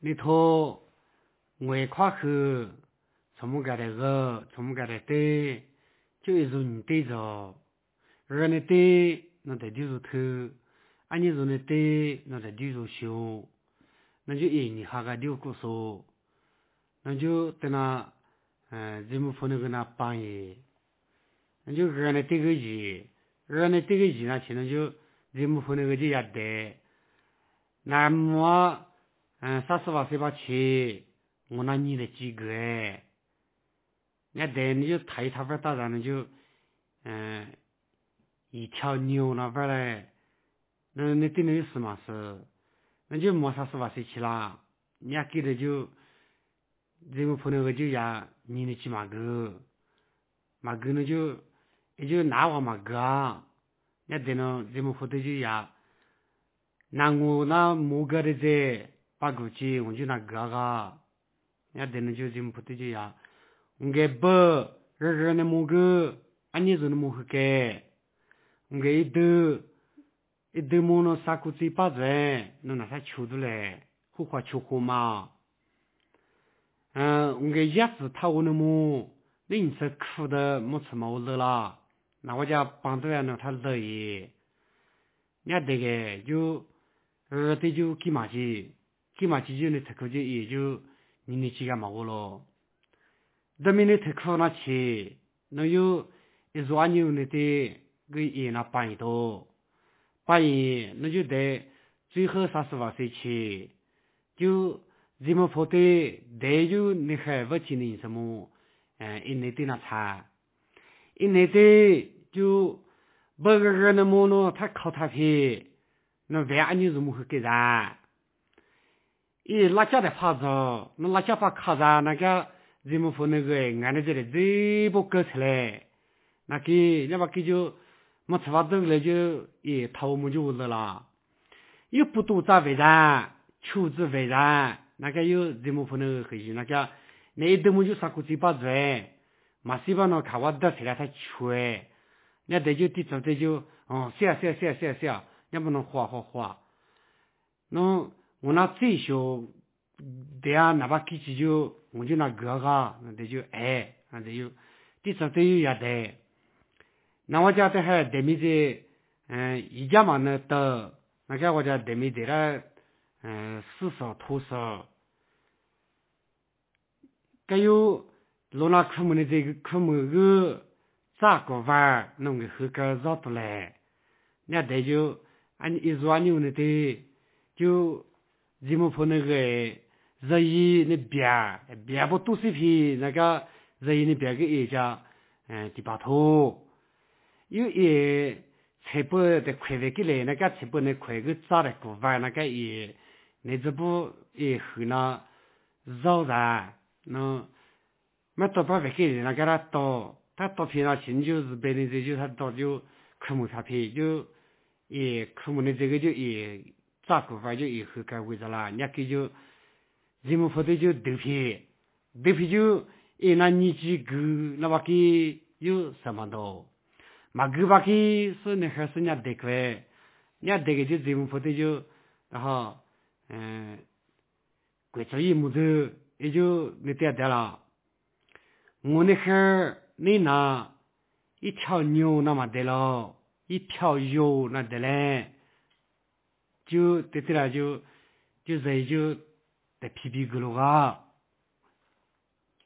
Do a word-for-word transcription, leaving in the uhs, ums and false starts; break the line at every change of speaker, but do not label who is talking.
你头外跨去，从么个的个，从么个的对，就一种你对着，而你对，那得就是头，俺你说你对，那得就是修，那就一你哈个六个数，那就在那，嗯，人们不能跟那帮耶，那就而你对个一，而你对个一那其实就人们不能个就也得，那么。嗯，三十八岁吧去，我那你的几个哎，那得你就抬他份大然就，嗯，一条牛那份嘞，那那对那有什么事？那就没三十八岁去了，你还给的就，这个朋友就呀，你的几马个，马个那就，也就拿我马个，那得呢，这么朋友就呀，那我那木个的这。把过去我就那个个，人家等着就这么不对劲呀。我给不，人人的木个，俺你做的木个给，我给一兜，一兜木那啥股子把子，那那啥求的嘞，胡话求胡嘛。嗯，我给叶子他我的木，那你是苦的没吃毛了啦，那我家帮着呢他乐意，人家这个就，呃，这就给嘛去。起码几就你特口就也就你那几个毛咯，那么你特口那去，那有一抓牛那的个也那半一多，半一那就得最后三十八岁去，就这么破的，得就你还不听你什么，嗯，一年的那差，一年的就不个个那么呢，他靠他皮，那万你怎么会给咱？咦，辣椒的牌子，那辣椒把卡在那个人们说那个按照这里最不搞出来，那给那把给就没吃饭走了就咦头目就无了，又不多在为然，求子为然，那个有人们说那个可以那个那一顿么就杀过嘴巴子，马西巴那看我得起来他吹，那得就地走这就哦是啊是啊是啊是啊是啊，要不能花花花，那。我那最小，对呀，哪怕机器就我就那个个，那得就哎，那得有，第三都有也得。那我家的还对面的，嗯，一家嘛那的，那个我家对面的了，嗯，四少土少，还有罗那科目的这个科目个咋个玩，弄个后个绕出来，那得就俺一说牛那得就。人们说那个热议那边边不都是皮那个热议那边个一家嗯第八头，有也才不的快点给来那个才不那快个炸的古玩那个也那这不也很那绕的那没多把给人那个他到他到皮那钱就是别人这就他到就科目差皮就也科目的这个就也。咋个法就以后该为着啦？人家给就人们说的就豆皮，豆皮就一那年纪个那把给有什么多？嘛个把给是那还是人家得个，人家得个就人们说的就然后嗯，贵州一木头也就那点点了。我那会儿你拿一条牛那么得了，一条肉那得嘞。就对对了，就就人就得皮皮个了啊！